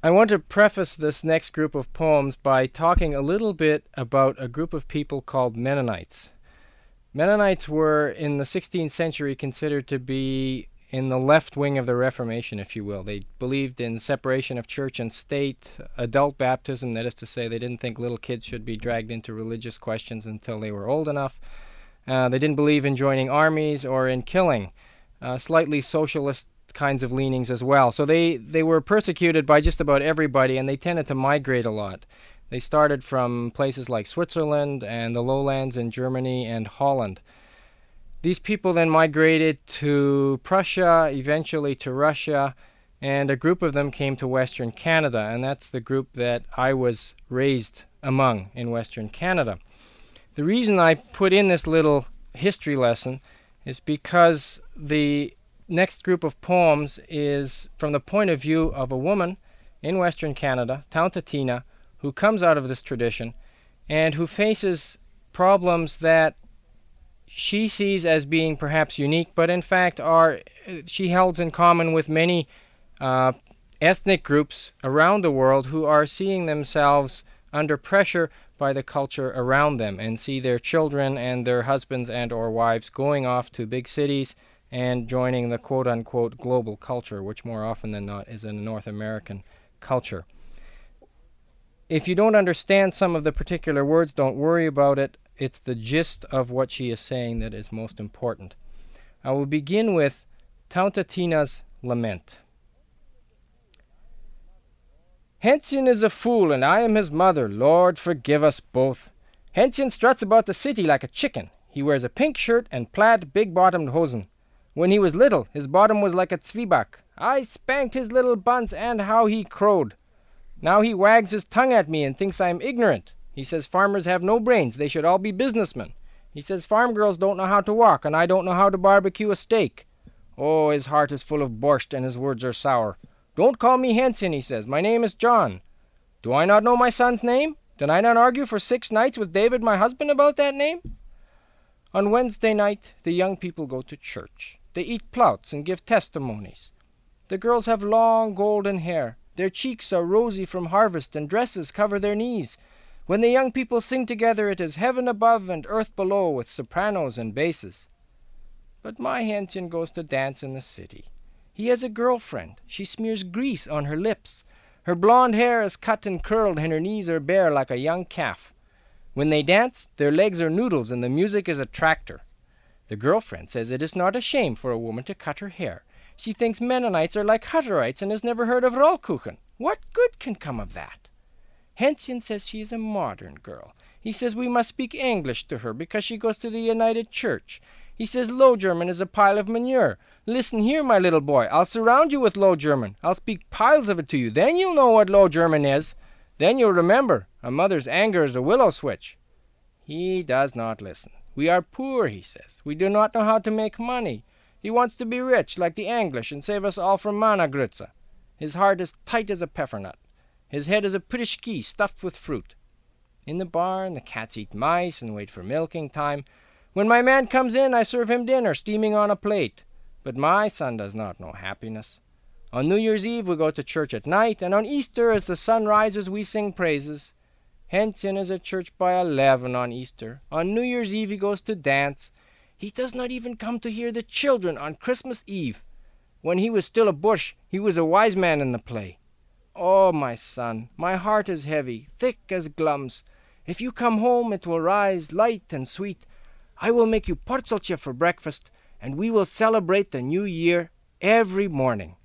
I want to preface this next group of poems by talking a little bit about a group of people called Mennonites. Mennonites were, in the 16th century, considered to be in the left wing of the Reformation, if you will. They believed in separation of church and state, adult baptism, that is to say, they didn't think little kids should be dragged into religious questions until they were old enough. They didn't believe in joining armies or in killing. Slightly socialist kinds of leanings as well. So they were persecuted by just about everybody, and they tended to migrate a lot. They started from places like Switzerland and the lowlands in Germany and Holland. These people then migrated to Prussia, eventually to Russia, and a group of them came to Western Canada, and that's the group that I was raised among in Western Canada. The reason I put in this little history lesson is because the next group of poems is from the point of view of a woman in Western Canada, Taunta Tina, who comes out of this tradition and who faces problems that she sees as being perhaps unique, but in fact she holds in common with many ethnic groups around the world who are seeing themselves under pressure by the culture around them and see their children and their husbands and or wives going off to big cities and joining the quote-unquote global culture, which more often than not is a North American culture. If you don't understand some of the particular words, don't worry about it. It's the gist of what she is saying that is most important. I will begin with Taunta Tina's lament. Hensyn is a fool, and I am his mother. Lord, forgive us both. Hensyn struts about the city like a chicken. He wears a pink shirt and plaid big-bottomed hosen. When he was little, his bottom was like a zwieback. I spanked his little buns, and how he crowed. Now he wags his tongue at me and thinks I am ignorant. He says farmers have no brains, they should all be businessmen. He says farm girls don't know how to walk, and I don't know how to barbecue a steak. Oh, his heart is full of borscht, and his words are sour. Don't call me Hensyn, he says. My name is John. Do I not know my son's name? Did I not argue for 6 nights with David, my husband, about that name? On Wednesday night, the young people go to church. They eat plouts and give testimonies. The girls have long golden hair. Their cheeks are rosy from harvest, and dresses cover their knees. When the young people sing together, it is heaven above and earth below, with sopranos and basses. But my Hensyn goes to dance in the city. He has a girlfriend. She smears grease on her lips. Her blonde hair is cut and curled, and her knees are bare like a young calf. When they dance, their legs are noodles, and the music is a tractor. The girlfriend says it is not a shame for a woman to cut her hair. She thinks Mennonites are like Hutterites and has never heard of Rollkuchen. What good can come of that? Hensyn says she is a modern girl. He says we must speak English to her because she goes to the United Church. He says Low German is a pile of manure. Listen here, my little boy, I'll surround you with Low German. I'll speak piles of it to you. Then you'll know what Low German is. Then you'll remember, a mother's anger is a willow switch. He does not listen. We are poor, he says. We do not know how to make money. He wants to be rich, like the English, and save us all from Mannagrütze. His heart is tight as a peffernut. His head is a pidishki stuffed with fruit. In the barn, the cats eat mice and wait for milking time. When my man comes in, I serve him dinner, steaming on a plate. But my son does not know happiness. On New Year's Eve, we go to church at night, and on Easter, as the sun rises, we sing praises. Hensyn is at church by 11 on Easter. On New Year's Eve, he goes to dance. He does not even come to hear the children on Christmas Eve. When he was still a bush, he was a wise man in the play. Oh, my son, my heart is heavy, thick as glums. If you come home, it will rise light and sweet. I will make you porzeltje for breakfast, and we will celebrate the new year every morning.